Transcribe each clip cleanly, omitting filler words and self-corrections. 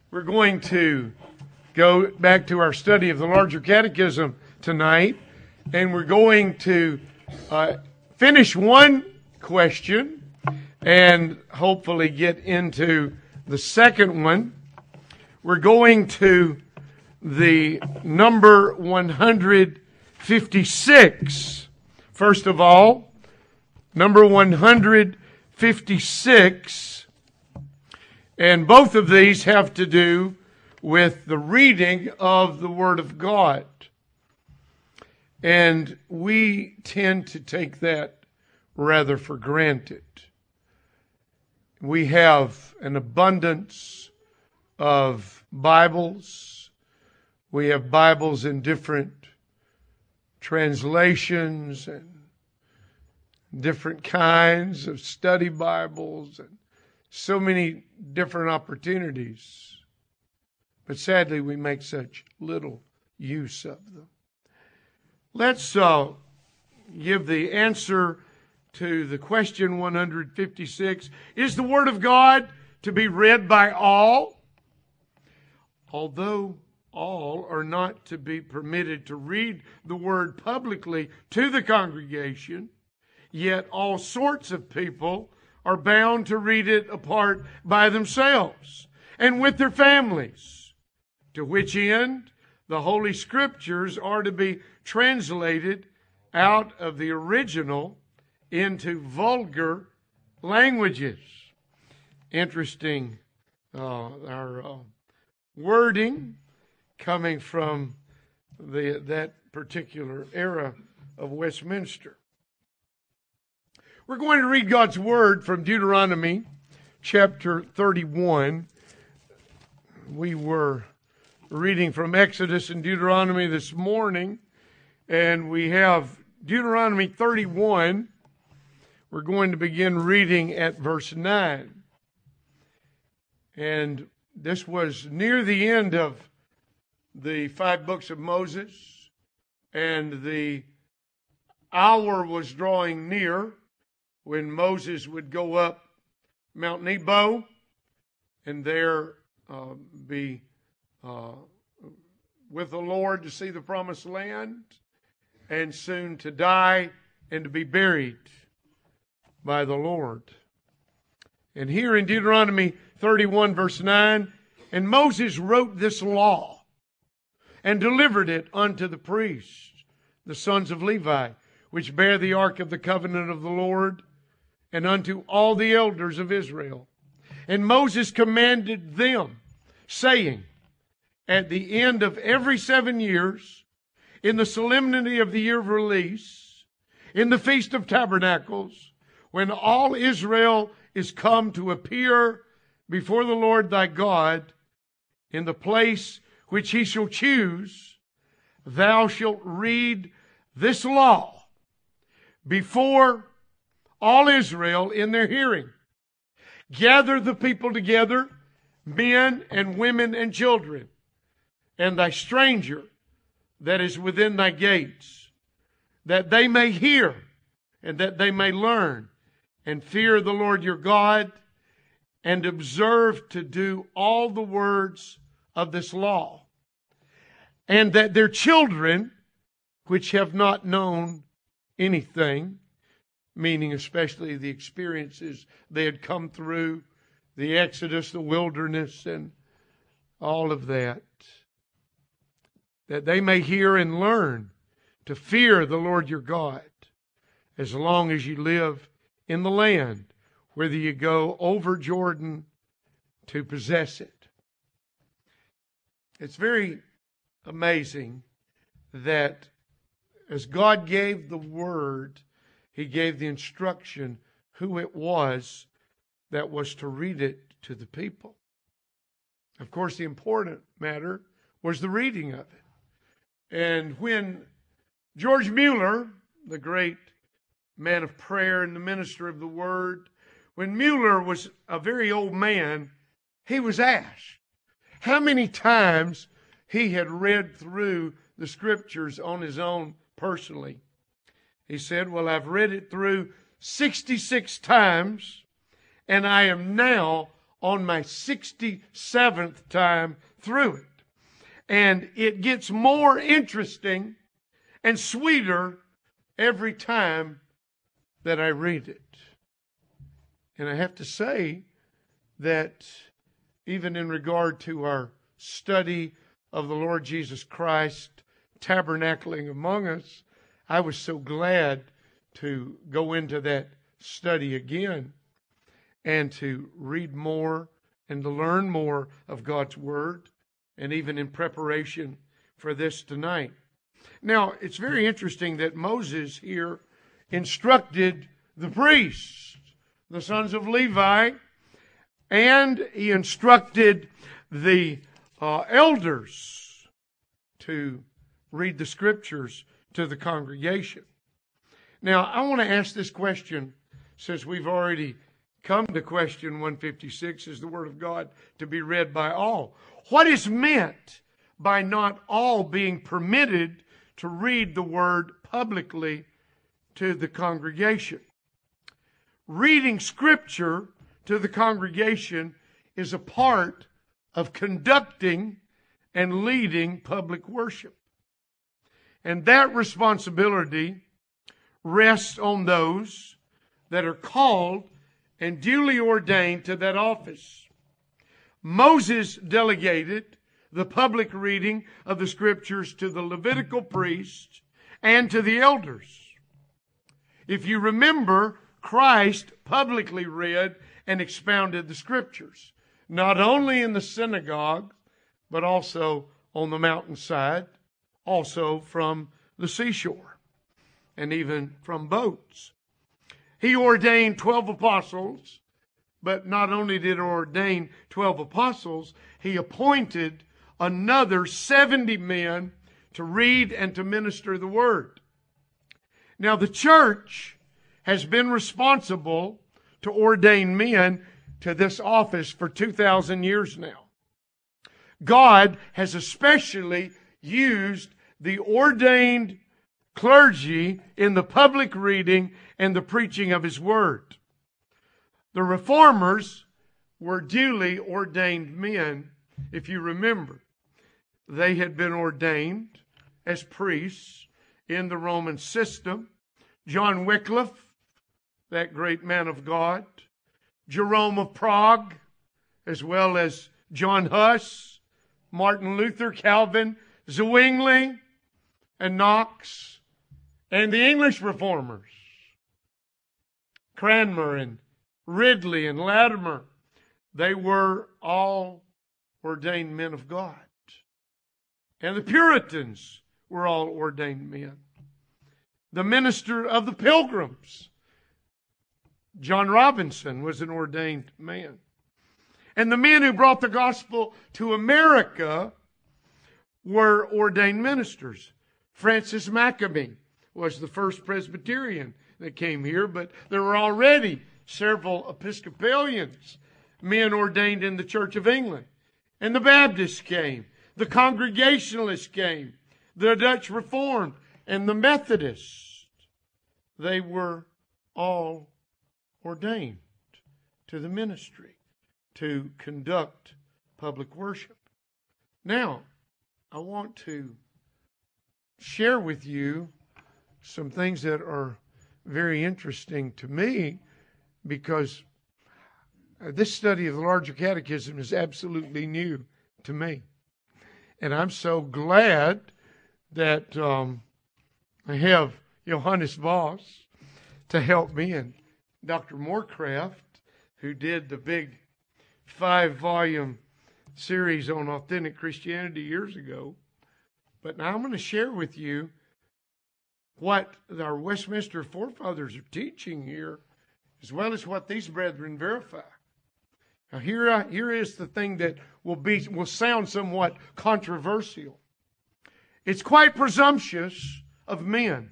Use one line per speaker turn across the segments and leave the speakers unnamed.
We're going to go back to our study of the Larger Catechism tonight, and we're going to finish one question and hopefully get into the second one. We're going to the number 156. First of all, number 156. And both of these have to do with the reading of the Word of God. And we tend to take that rather for granted. We have an abundance of Bibles. We have Bibles in different translations and different kinds of study Bibles and so many different opportunities. But sadly, we make such little use of them. Let's give the answer to the question 156. Is the Word of God to be read by all? Although all are not to be permitted to read the Word publicly to the congregation, yet all sorts of people are bound to read it apart by themselves and with their families, to which end the Holy Scriptures are to be translated out of the original into vulgar languages. Interesting, our wording coming from that particular era of Westminster. We're going to read God's Word from Deuteronomy chapter 31. We were reading from Exodus and Deuteronomy this morning, and we have Deuteronomy 31. We're going to begin reading at verse 9. And this was near the end of the 5 books of Moses, and the hour was drawing near when Moses would go up Mount Nebo and there be with the Lord to see the promised land, and soon to die and to be buried by the Lord. And here in Deuteronomy 31 verse 9, and Moses wrote this law and delivered it unto the priests, the sons of Levi, which bear the ark of the covenant of the Lord, and unto all the elders of Israel. And Moses commanded them, saying, at the end of every 7 years, in the solemnity of the year of release, in the Feast of Tabernacles, when all Israel is come to appear before the Lord thy God, in the place which he shall choose, thou shalt read this law before all Israel in their hearing. Gather the people together, men and women and children, and thy stranger that is within thy gates, that they may hear and that they may learn and fear the Lord your God, and observe to do all the words of this law, and that their children, which have not known anything, meaning especially the experiences they had come through, the Exodus, the wilderness, and all of that they may hear and learn to fear the Lord your God as long as you live in the land, whether you go over Jordan to possess it. It's very amazing that as God gave the word, he gave the instruction who it was that was to read it to the people. Of course, the important matter was the reading of it. And when George Mueller, the great man of prayer and the minister of the word, when Mueller was a very old man, he was asked how many times he had read through the scriptures on his own personally. He said, well, I've read it through 66 times, and I am now on my 67th time through it. And it gets more interesting and sweeter every time that I read it. And I have to say that even in regard to our study of the Lord Jesus Christ tabernacling among us, I was so glad to go into that study again and to read more and to learn more of God's Word, and even in preparation for this tonight. Now, it's very interesting that Moses here instructed the priests, the sons of Levi, and he instructed the elders to read the Scriptures to the congregation. Now, I want to ask this question, since we've already come to question 156, is the Word of God to be read by all? What is meant by not all being permitted to read the Word publicly to the congregation? Reading Scripture to the congregation is a part of conducting and leading public worship. And that responsibility rests on those that are called and duly ordained to that office. Moses delegated the public reading of the Scriptures to the Levitical priests and to the elders. If you remember, Christ publicly read and expounded the Scriptures, not only in the synagogue, but also on the mountainside, also from the seashore, and even from boats. He ordained 12 apostles, but not only did he ordain 12 apostles, he appointed another 70 men to read and to minister the Word. Now, the church has been responsible to ordain men to this office for 2,000 years now. God has especially used the ordained clergy in the public reading and the preaching of His Word. The Reformers were duly ordained men, if you remember. They had been ordained as priests in the Roman system. John Wycliffe, that great man of God, Jerome of Prague, as well as John Huss, Martin Luther, Calvin, Zwingli, and Knox, and the English Reformers, Cranmer and Ridley and Latimer. They were all ordained men of God. And the Puritans were all ordained men. The minister of the Pilgrims, John Robinson, was an ordained man. And the men who brought the gospel to America were ordained ministers. Francis Maccabee was the first Presbyterian that came here, but there were already several Episcopalians, men ordained in the Church of England. And the Baptists came, the Congregationalists came, the Dutch Reformed, and the Methodists. They were all ordained to the ministry to conduct public worship. Now, I want to share with you some things that are very interesting to me, because this study of the larger catechism is absolutely new to me. And I'm so glad that I have Johannes Voss to help me, and Dr. Moorcraft, who did the big 5-volume series on authentic Christianity years ago. But now I'm going to share with you what our Westminster forefathers are teaching here, as well as what these brethren verify. Now here is the thing that will sound somewhat controversial. It's quite presumptuous of men,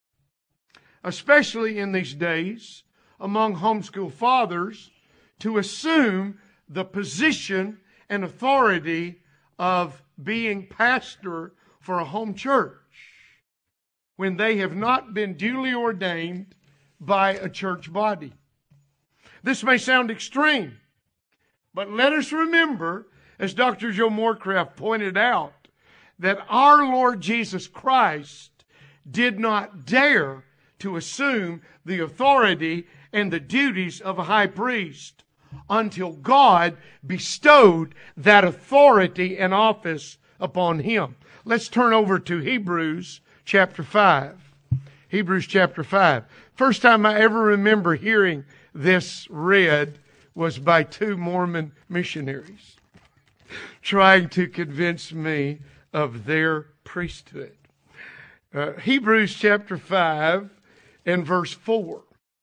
especially in these days among homeschool fathers, to assume the position and authority of being pastor for a home church when they have not been duly ordained by a church body. This may sound extreme, But let us remember, as Dr. Joe Morecraft pointed out, that our Lord Jesus Christ did not dare to assume the authority and the duties of a high priest until God bestowed that authority and office upon him. Let's turn over to Hebrews chapter 5. Hebrews chapter 5. First time I ever remember hearing this read was by two Mormon missionaries trying to convince me of their priesthood. Hebrews chapter 5 and verse 4.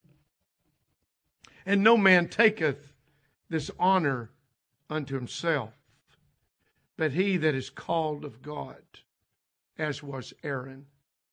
And no man taketh this honor unto himself, but he that is called of God, as was Aaron.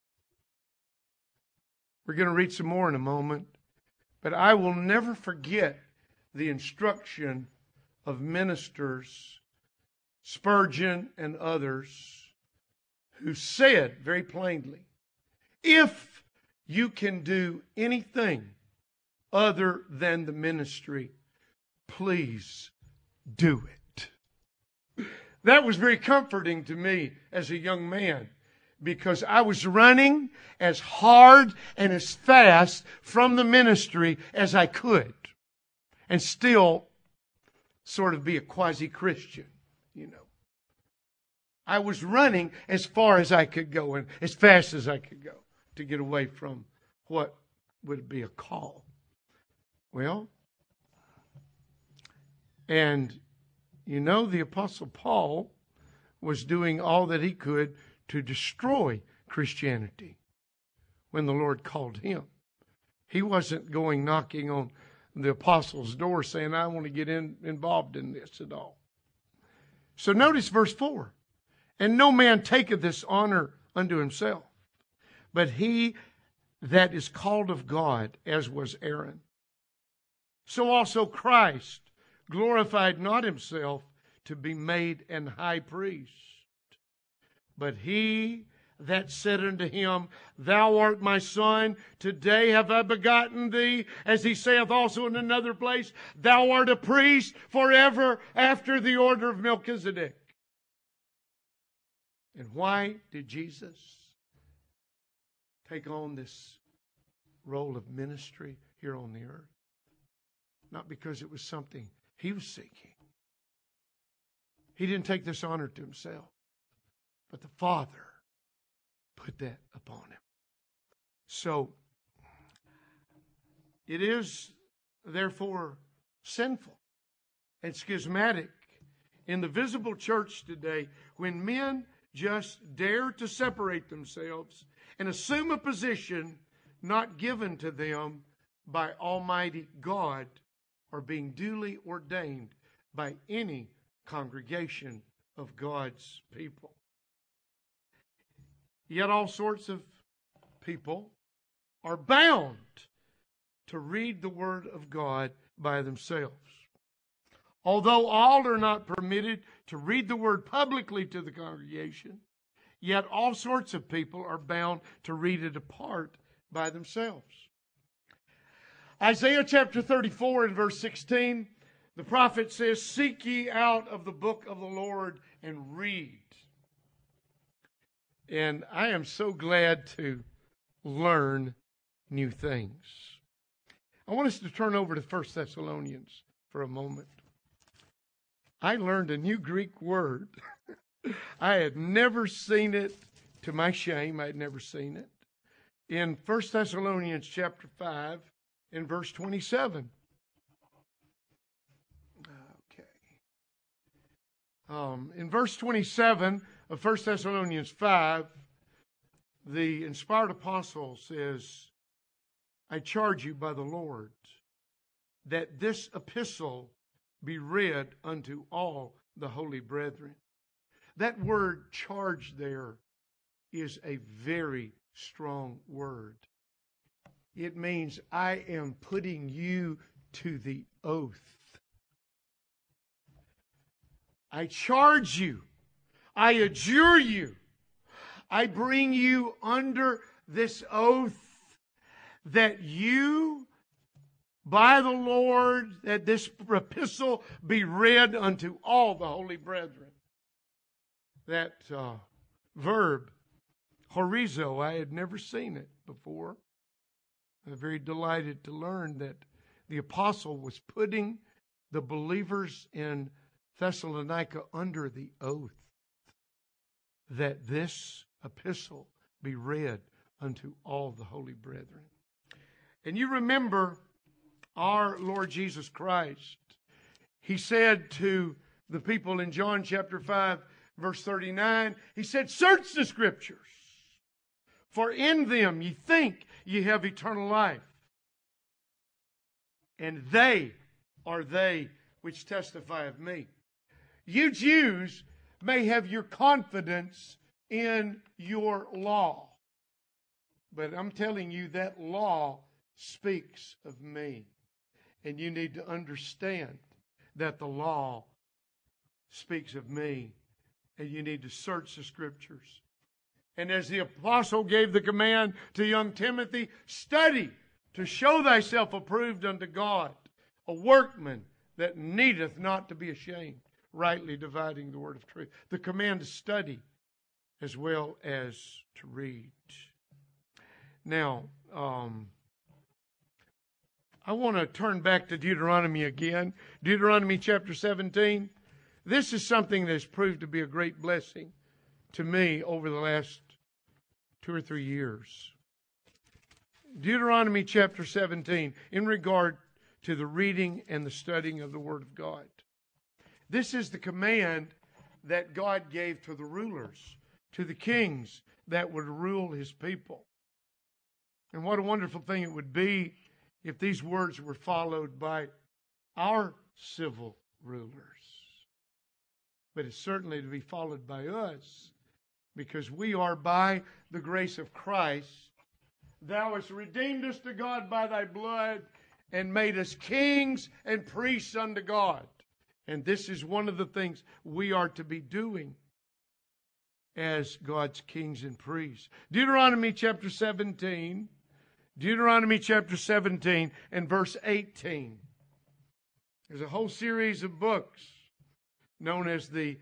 We're going to read some more in a moment, but I will never forget the instruction of ministers, Spurgeon and others, who said very plainly, if you can do anything other than the ministry, please do it. That was very comforting to me as a young man, because I was running as hard and as fast from the ministry as I could, and still sort of be a quasi-Christian, you know. I was running as far as I could go and as fast as I could go to get away from what would be a call. Well, and you know, the Apostle Paul was doing all that he could to destroy Christianity when the Lord called him. He wasn't going knocking on the apostles' door saying, I want to get involved in this at all. So notice verse 4. And no man taketh this honor unto himself, but he that is called of God, as was Aaron. So also Christ glorified not himself to be made an high priest, but he that said unto him, Thou art my son, today have I begotten thee, as he saith also in another place, Thou art a priest forever after the order of Melchizedek. And why did Jesus take on this role of ministry here on the earth? Not because it was something he was seeking. He didn't take this honor to himself, but the Father put that upon him. So, it is therefore sinful and schismatic in the visible church today when men just dare to separate themselves and assume a position not given to them by Almighty God or being duly ordained by any congregation of God's people. Yet all sorts of people are bound to read the Word of God by themselves. Although all are not permitted to read the Word publicly to the congregation, yet all sorts of people are bound to read it apart by themselves. Isaiah chapter 34 and verse 16, the prophet says, Seek ye out of the book of the Lord and read. And I am so glad to learn new things. I want us to turn over to 1 Thessalonians for a moment. I learned a new Greek word. I had never seen it, to my shame, I had never seen it. In 1 Thessalonians chapter 5 and verse 27. In verse 27 of 1 Thessalonians 5, the inspired apostle says, I charge you by the Lord that this epistle be read unto all the holy brethren. That word charge there is a very strong word. It means I am putting you to the oath. I charge you. I adjure you. I bring you under this oath that you by the Lord, that this epistle be read unto all the holy brethren. That verb, horizo, I had never seen it before. I'm very delighted to learn that the apostle was putting the believers in Thessalonica under the oath that this epistle be read unto all the holy brethren. And you remember our Lord Jesus Christ. He said to the people in John chapter 5, verse 39, He said, search the Scriptures, for in them ye think ye have eternal life. And they are they which testify of me. You Jews may have your confidence in your law. But I'm telling you, that law speaks of me. And you need to understand that the law speaks of me. And you need to search the Scriptures. And as the apostle gave the command to young Timothy, study to show thyself approved unto God, a workman that needeth not to be ashamed, rightly dividing the word of truth. The command to study as well as to read. Now, I want to turn back to Deuteronomy again. Deuteronomy chapter 17. This is something that has proved to be a great blessing to me over the last 2 or 3 years. Deuteronomy chapter 17, in regard to the reading and the studying of the Word of God. This is the command that God gave to the rulers, to the kings that would rule His people. And what a wonderful thing it would be if these words were followed by our civil rulers. But it's certainly to be followed by us, because we are by the grace of Christ. Thou hast redeemed us to God by thy blood and made us kings and priests unto God. And this is one of the things we are to be doing as God's kings and priests. Deuteronomy chapter 17 and verse 18. There's a whole series of books known as the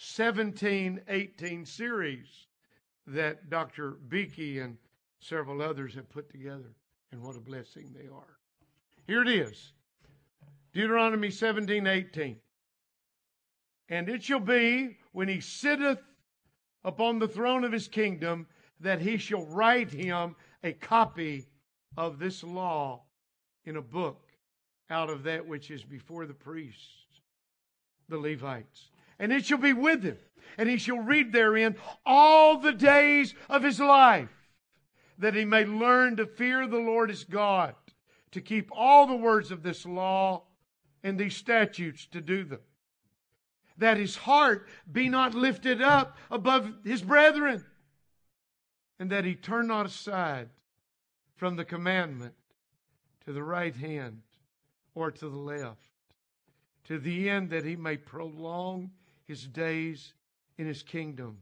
1718 series that Dr. Beakey and several others have put together. And what a blessing they are. Here it is. Deuteronomy 17:18. And it shall be, when he sitteth upon the throne of his kingdom, that he shall write him a copy of this law in a book out of that which is before the priests, the Levites. And it shall be with him, and he shall read therein all the days of his life, that he may learn to fear the Lord his God, to keep all the words of this law and these statutes to do them, that his heart be not lifted up above his brethren, and that he turn not aside from the commandment to the right hand or to the left, to the end that he may prolong his days in his kingdom,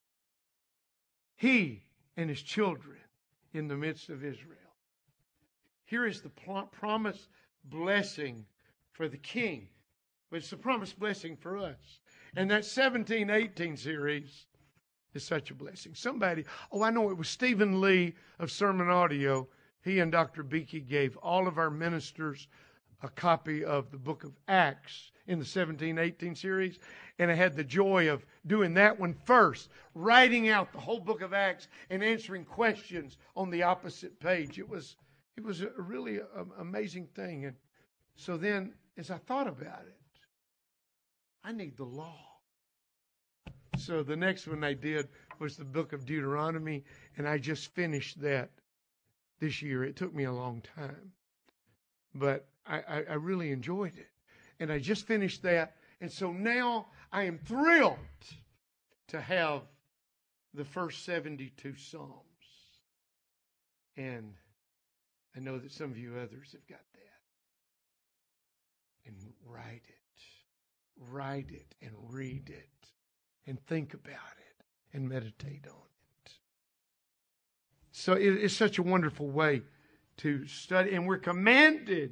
he and his children in the midst of Israel. Here is the promised blessing for the king, but it's the promised blessing for us. And that 1718 series is such a blessing. Somebody, I know it was Stephen Lee of Sermon Audio. He and Dr. Beakey gave all of our ministers a copy of the book of Acts in the 1718 series. And I had the joy of doing that one first, writing out the whole book of Acts and answering questions on the opposite page. It was a really amazing thing. And so then, as I thought about it, I need the law. So the next one I did was the book of Deuteronomy, and I just finished that this year. It took me a long time, but I really enjoyed it. And I just finished that, and so now I am thrilled to have the first 72 Psalms. And I know that some of you others have got that. And write it and read it and think about it and meditate on it. So it is such a wonderful way to study, and we're commanded.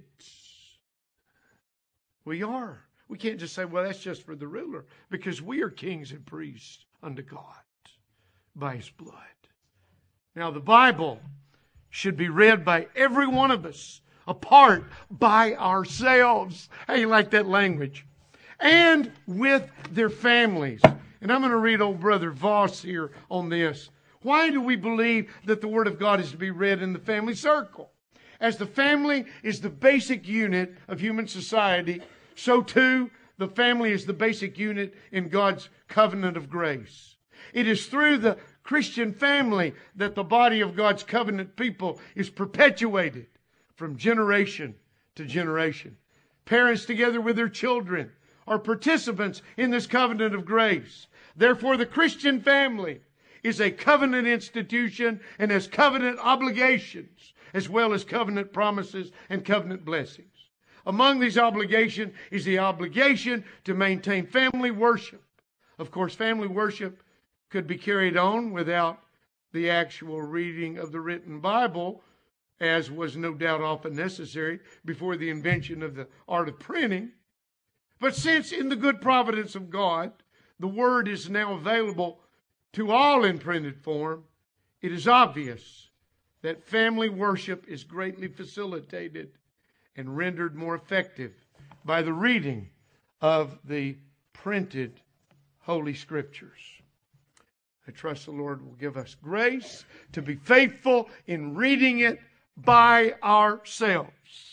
We are. We can't just say, well, that's just for the ruler, because we are kings and priests unto God by His blood. Now, the Bible should be read by every one of us, apart by ourselves. How you like that language? And with their families. And I'm going to read old Brother Voss here on this. Why do we believe that the Word of God is to be read in the family circle? As the family is the basic unit of human society, so too the family is the basic unit in God's covenant of grace. It is through the Christian family that the body of God's covenant people is perpetuated from generation to generation. Parents together with their children are participants in this covenant of grace. Therefore, the Christian family is a covenant institution and has covenant obligations as well as covenant promises and covenant blessings. Among these obligations is the obligation to maintain family worship. Of course, family worship could be carried on without the actual reading of the written Bible, as was no doubt often necessary before the invention of the art of printing. But since in the good providence of God, the Word is now available to all in printed form, it is obvious that family worship is greatly facilitated and rendered more effective by the reading of the printed Holy Scriptures. I trust the Lord will give us grace to be faithful in reading it by ourselves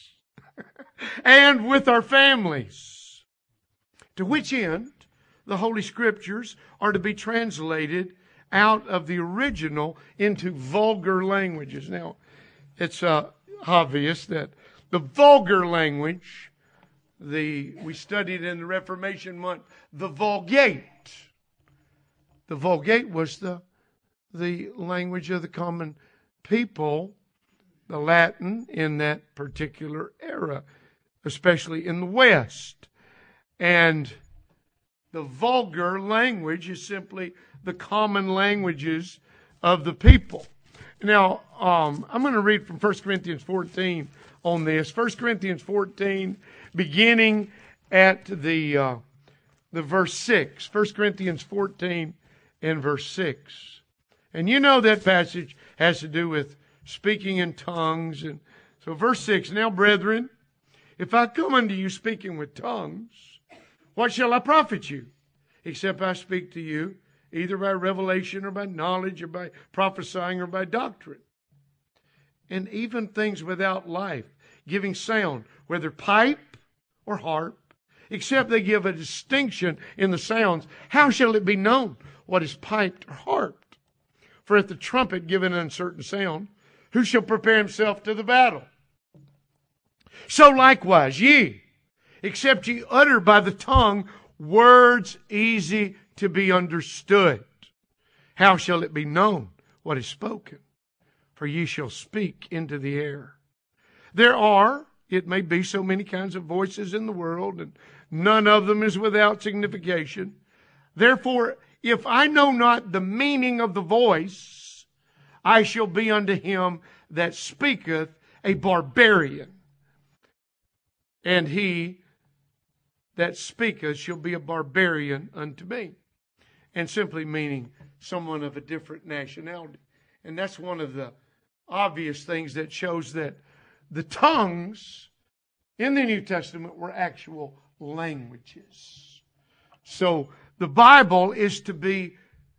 and with our families. To which end, the Holy Scriptures are to be translated out of the original into vulgar languages. Now, it's obvious that the vulgar language, we studied in the Reformation month, the Vulgate. The Vulgate was the language of the common people, the Latin in that particular era, especially in the West. And the vulgar language is simply the common languages of the people. Now, I'm going to read from 1 Corinthians 14 on this. 1 Corinthians 14, beginning at the verse 6. 1 Corinthians 14 and verse 6. And you know that passage has to do with speaking in tongues. And so verse 6, now brethren, if I come unto you speaking with tongues, what shall I profit you? Except I speak to you either by revelation or by knowledge or by prophesying or by doctrine. And even things without life, giving sound, whether pipe or harp, except they give a distinction in the sounds, how shall it be known what is piped or harped? For if the trumpet give an uncertain sound, who shall prepare himself to the battle? So likewise ye, except ye utter by the tongue words easy to be understood, how shall it be known what is spoken? For ye shall speak into the air. There are, it may be, so many kinds of voices in the world, and none of them is without signification. Therefore, if I know not the meaning of the voice, I shall be unto him that speaketh a barbarian, and he that speaketh shall be a barbarian unto me. And simply meaning someone of a different nationality. And that's one of the obvious things that shows that the tongues in the New Testament were actual languages. So the Bible is to be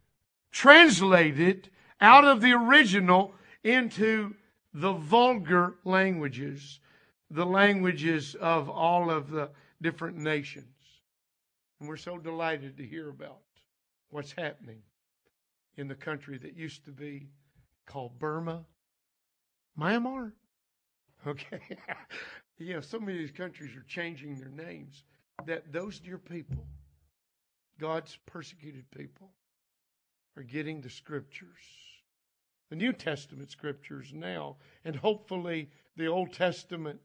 translated out of the original into the vulgar languages, the languages of all of the different nations. And we're so delighted to hear about what's happening in the country that used to be called Burma, Myanmar. Okay. You know, so many of these countries are changing their names. That those dear people, God's persecuted people, are getting the Scriptures, the New Testament Scriptures now, and hopefully the Old Testament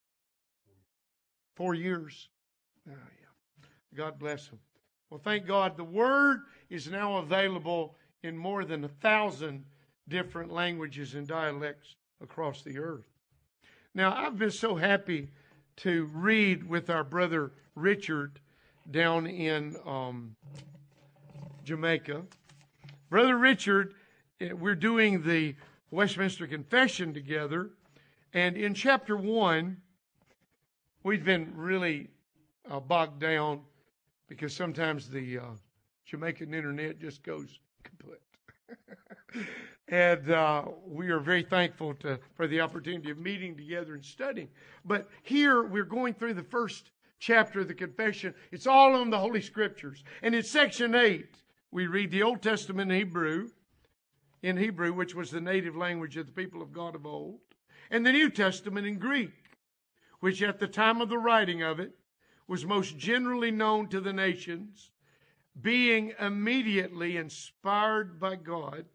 4 years. Oh, yeah. God bless them. Well, thank God the Word is now available in more than 1,000 different languages and dialects across the earth. Now, I've been so happy to read with our brother Richard down in Jamaica. Brother Richard, we're doing the Westminster Confession together, and in chapter 1, we've been really bogged down because sometimes the Jamaican internet just goes kaput. And we are very thankful for the opportunity of meeting together and studying. But here we're going through the first chapter of the confession. It's all on the Holy Scriptures. And in section 8, we read the Old Testament in Hebrew, which was the native language of the people of God of old, and the New Testament in Greek, which at the time of the writing of it was most generally known to the nations, being immediately inspired by God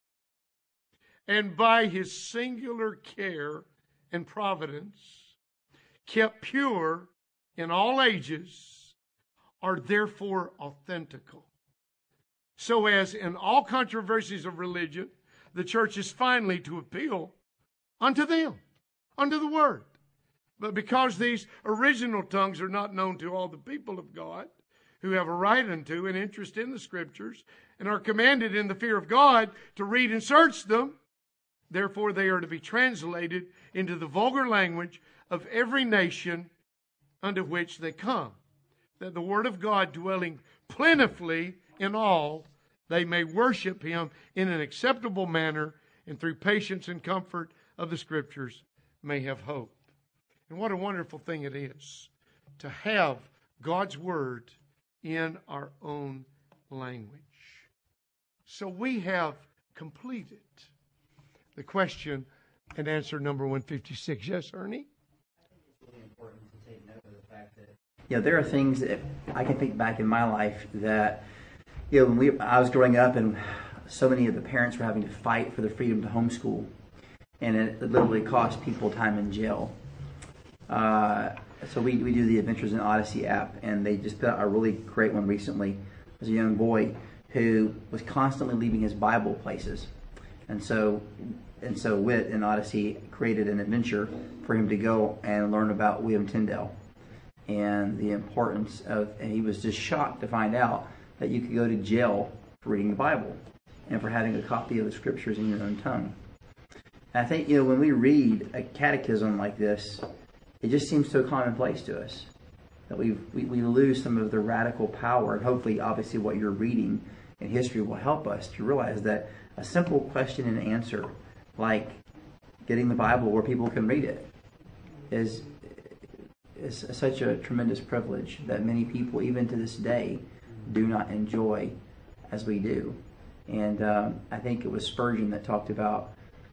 and by his singular care and providence, kept pure in all ages, are therefore authentical. So as in all controversies of religion, the church is finally to appeal unto them, unto the Word. But because these original tongues are not known to all the people of God, who have a right unto and interest in the Scriptures, and are commanded in the fear of God to read and search them, therefore they are to be translated into the vulgar language of every nation unto which they come, that the Word of God dwelling plentifully in all, they may worship Him in an acceptable manner, and through patience and comfort of the Scriptures may have hope. And what a wonderful thing it is to have God's Word in our own language. So we have completed the question and answer number 156. Yes, Ernie?
It's really important to take note of the fact that, there are things that I can think back in my life that, when I was growing up, and so many of the parents were having to fight for the freedom to homeschool, and it literally cost people time in jail. So we do the Adventures in Odyssey app, and they just put out a really great one recently. There's a young boy who was constantly leaving his Bible places, and so WIT in Odyssey created an adventure for him to go and learn about William Tyndale and the importance of. And he was just shocked to find out that you could go to jail for reading the Bible and for having a copy of the Scriptures in your own tongue. And I think when we read a catechism like this, it just seems so commonplace to us that we lose some of the radical power. And hopefully, obviously, what you're reading in history will help us to realize that a simple question and answer, like getting the Bible where people can read it, is such a tremendous privilege that many people, even to this day, do not enjoy as we do. And I think it was Spurgeon that talked about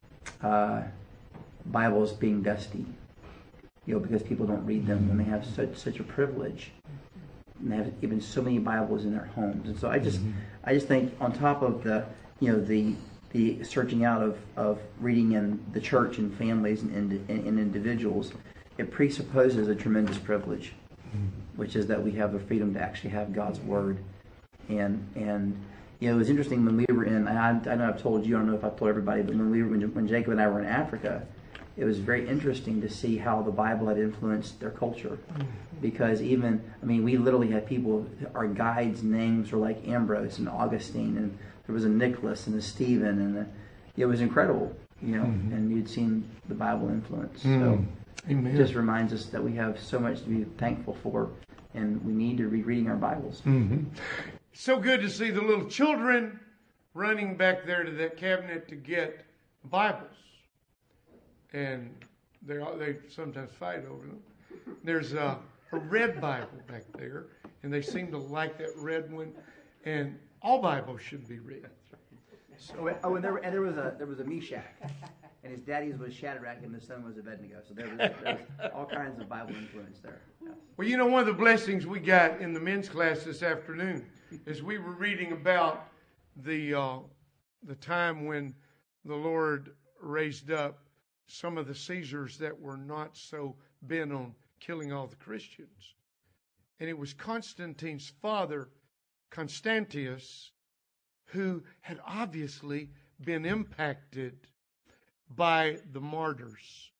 Bibles being dusty. Because people don't read them when they have such a privilege, and they have even so many Bibles in their homes. And so I just think, on top of the searching out of reading in the church and families and individuals, it presupposes a tremendous privilege, which is that we have the freedom to actually have God's Word. And it was interesting when we were in. I know I've told you. I don't know if I've told everybody, but when Jacob and I were in Africa, it was very interesting to see how the Bible had influenced their culture. Because we literally had people, our guides' names were like Ambrose and Augustine, and there was a Nicholas and a Stephen, and it was incredible, and you'd seen the Bible influence. So
Amen.
It just reminds us that we have so much to be thankful for, and we need to be reading our Bibles.
Mm-hmm. So good to see the little children running back there to that cabinet to get Bibles. And they sometimes fight over them. There's a red Bible back there, and they seem to like that red one. And all Bibles should be read.
So, and there was a Meshach, and his daddy's was Shadrach, and the son was Abednego. So there was all kinds of Bible influence there. Yes.
Well, one of the blessings we got in the men's class this afternoon is we were reading about the time when the Lord raised up some of the Caesars that were not so bent on killing all the Christians. And it was Constantine's father, Constantius, who had obviously been impacted by the martyrs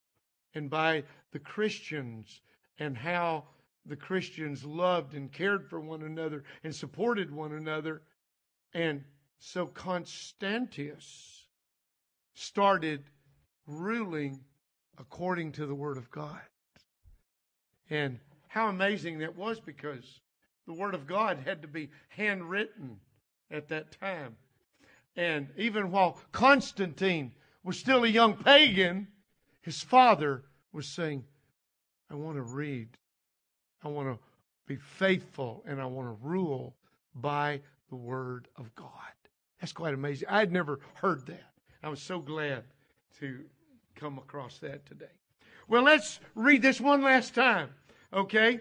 and by the Christians and how the Christians loved and cared for one another and supported one another. And so Constantius started ruling according to the Word of God. And how amazing that was, because the Word of God had to be handwritten at that time. And even while Constantine was still a young pagan, his father was saying, I want to read, I want to be faithful, and I want to rule by the Word of God. That's quite amazing. I had never heard that. I was so glad to come across that today. Well, let's read this one last time, okay?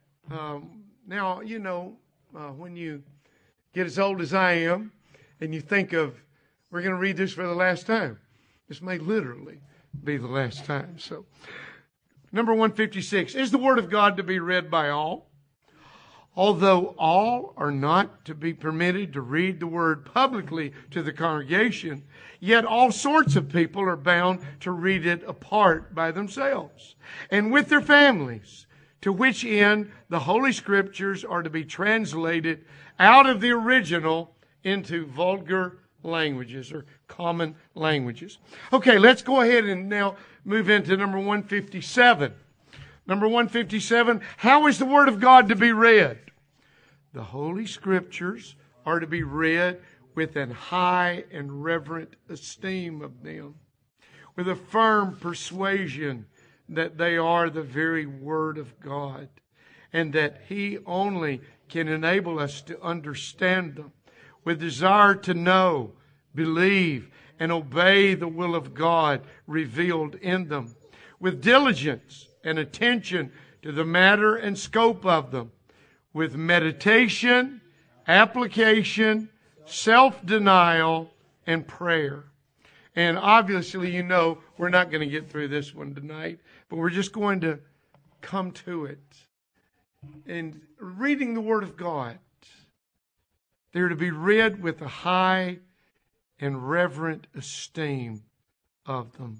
Now, you know, when you get as old as I am and you think of, we're going to read this for the last time, this may literally be the last time. So, number 156, is the Word of God to be read by all? Although all are not to be permitted to read the Word publicly to the congregation, yet all sorts of people are bound to read it apart by themselves and with their families, to which end the Holy Scriptures are to be translated out of the original into vulgar languages or common languages. Okay, let's go ahead and now move into number 157. Number 157, how is the Word of God to be read? The Holy Scriptures are to be read with an high and reverent esteem of them, with a firm persuasion that they are the very Word of God, and that He only can enable us to understand them, with desire to know, believe, and obey the will of God revealed in them, with diligence and attention to the matter and scope of them, with meditation, application, self-denial, and prayer. And obviously, you know, we're not going to get through this one tonight, but we're just going to come to it. And reading the Word of God, they're to be read with a high and reverent esteem of them.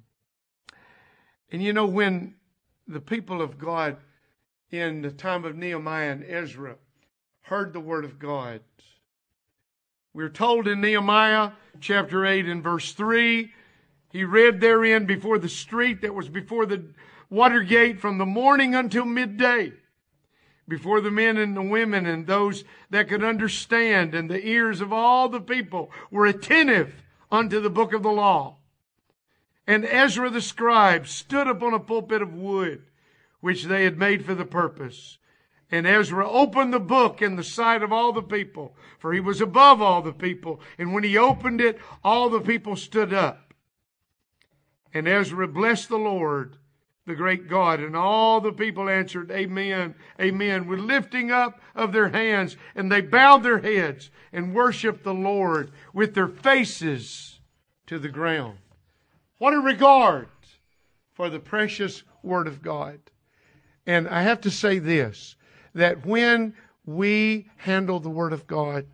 And you know, when the people of God in the time of Nehemiah and Ezra heard the Word of God, we're told in Nehemiah chapter 8 and verse 3, he read therein before the street that was before the water gate from the morning until midday, before the men and the women and those that could understand, and the ears of all the people were attentive unto the book of the law. And Ezra the scribe stood upon a pulpit of wood, which they had made for the purpose. And Ezra opened the book in the sight of all the people, for he was above all the people. And when he opened it, all the people stood up. And Ezra blessed the Lord, the great God. And all the people answered, Amen, Amen, with lifting up of their hands. And they bowed their heads and worshiped the Lord with their faces to the ground. What a regard for the precious Word of God. And I have to say this, that when we handle the Word of God,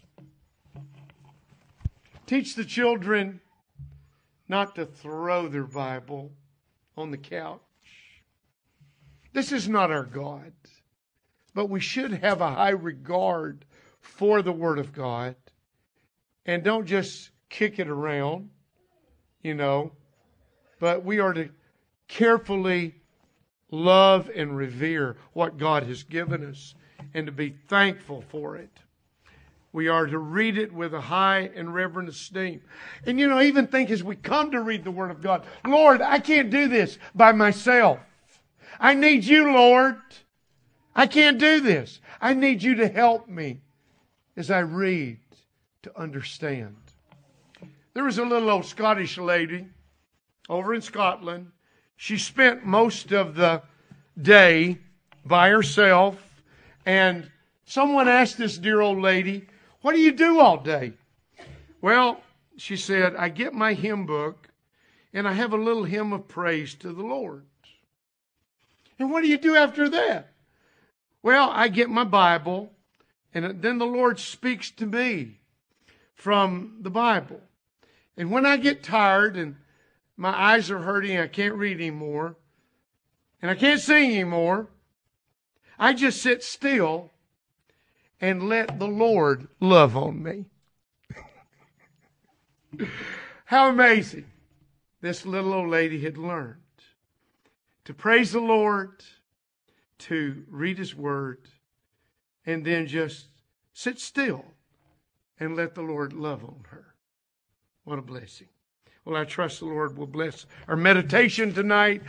teach the children not to throw their Bible on the couch. This is not our God, but we should have a high regard for the Word of God, and don't just kick it around, you know, but we are to carefully love and revere what God has given us and to be thankful for it. We are to read it with a high and reverent esteem. And you know, even think as we come to read the Word of God, Lord, I can't do this by myself. I need you, Lord. I can't do this. I need you to help me as I read to understand. There was a little old Scottish lady over in Scotland. She spent most of the day by herself, and someone asked this dear old lady, what do you do all day? Well, she said, I get my hymn book and I have a little hymn of praise to the Lord. And what do you do after that? Well, I get my Bible and then the Lord speaks to me from the Bible. And when I get tired and my eyes are hurting, I can't read anymore, and I can't sing anymore, I just sit still and let the Lord love on me. How amazing this little old lady had learned to praise the Lord, to read His Word, and then just sit still and let the Lord love on her. What a blessing. Well, I trust the Lord will bless our meditation tonight.